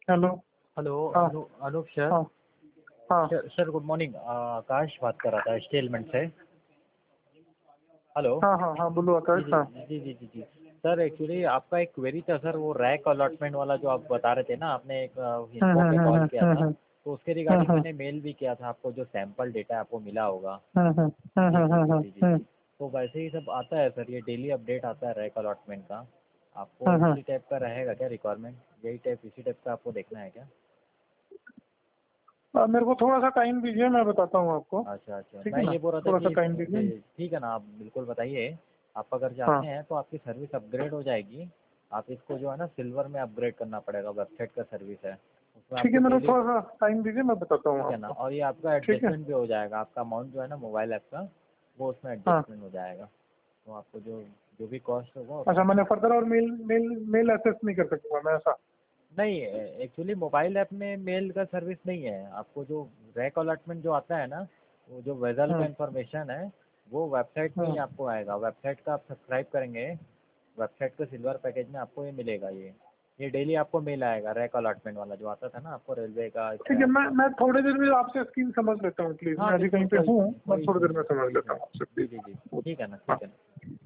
Hello. Hello हाँ Anoop sir. हाँ हाँ सर गुड मॉर्निंग, आकाश बात कर रहा था स्टेलमेंट से। हेलो। हाँ हाँ हाँ बोलो जी आकाश। जी हाँ जी जी जी जी सर, एक्चुअली आपका एक क्वेरी था सर, वो रैक अलॉटमेंट वाला जो आप बता रहे थे ना, आपने एक इन्फो पे कॉल किया था, तो उसके रिगार्डिंग मैंने मेल भी किया था आपको, जो सैंपल डेटा आपको मिला होगा। जी जी जी जी जी जी तो वैसे ही सब आता है सर, ये डेली अपडेट आता है रैक अलॉटमेंट का। आपको इसी टाइप का रहेगा क्या रिक्वायरमेंट? यही टाइप, इसी टाइप का आपको देखना है क्या? मेरे को थोड़ा सा टाइम दीजिए, मैं बताता हूँ आपको। अच्छा अच्छा, ठीक मैं है ना, ये बोल रहा था थोड़ा सा कि टाइम दीजिए। जी ठीक है ना, आप बिल्कुल बताइए। आप अगर हाँ चाहते हैं तो आपकी सर्विस अपग्रेड हो जाएगी। आप इसको जो है ना सिल्वर में अपग्रेड करना पड़ेगा, वेबसाइट का सर्विस है उसमें ठीक है, आपको मेरे को डेली। थोड़ा सा टाइम दीजिए, मैं बताता हूँ ठीक है ना, आपको। और ये आपका ठीक है। एडजस्टमेंट भी हो जाएगा, आपका अमाउंट जो है ना मोबाइल ऐप का, वो उसमें हाँ एडजस्टमेंट हो जाएगा। तो आपको जो जो भी कॉस्ट होगा अच्छा, उसमें। मैंने फर्दर और मेल मेल मेल एक्सेस नहीं कर सकूंगा मैं, ऐसा? नहीं, एक्चुअली मोबाइल ऐप में मेल का सर्विस नहीं है। आपको जो रैक अलॉटमेंट जो आता है ना, वो जो वेजल का हम्म इंफॉर्मेशन है, वो वेबसाइट में ही हम्म आपको आएगा। वेबसाइट का आप सब्सक्राइब करेंगे, वेबसाइट के सिल्वर पैकेज में आपको ये मिलेगा। ये डेली आपको मेल आएगा, रैक अलॉटमेंट वाला जो आता था ना आपको रेलवे का, ठीक है, स्क्रैप का। मैं थोड़ी देर में आपसे स्कीम समझ लेता हूँ प्लीज। हाँ मैं अभी बिल्कुल, कहीं पे कोई हूँ, इशू नहीं, मैं कोई थोड़ी इशू देर में नहीं, समझ कोई इशू लेता नहीं। हूँ आपसे जी प्लीज। जी जी ठीक है ना, हाँ। ठीक है ना।